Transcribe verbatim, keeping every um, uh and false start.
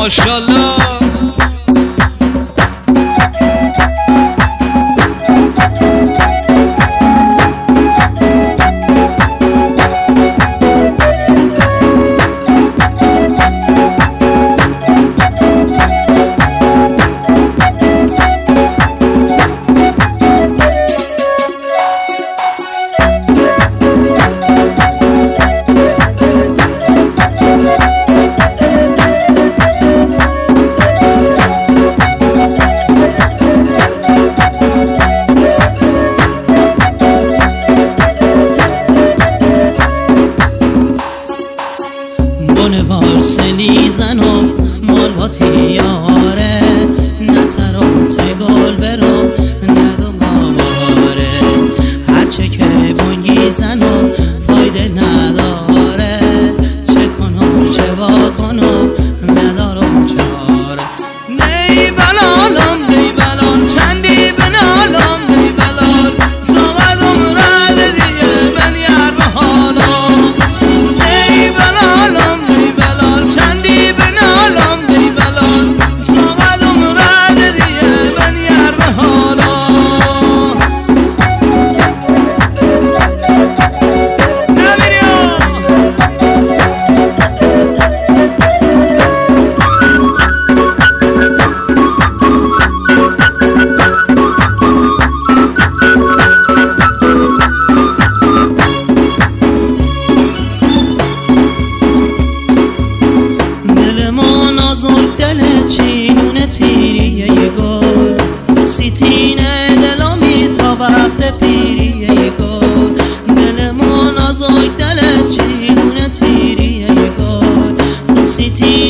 ماشاءالله. سلی زنم مالواتی یاره نترا تگل برم ندم آواره هرچه که بونگی زنم فایده نداره چه کنم چه با کنم ندارم چاره. نی بلالم نی بلال چندی بنالم نی بلال زمدم رد دیگه من یار به حالم. نی بلالم چندی بنالم نی بلال زمدم رد دیگه من یار به حالم. نازک دل چینونه تیریه گل سیتینه دلامی تا وقت پیریه گل. دل ما نازک دل چینونه تیریه گل سیتینه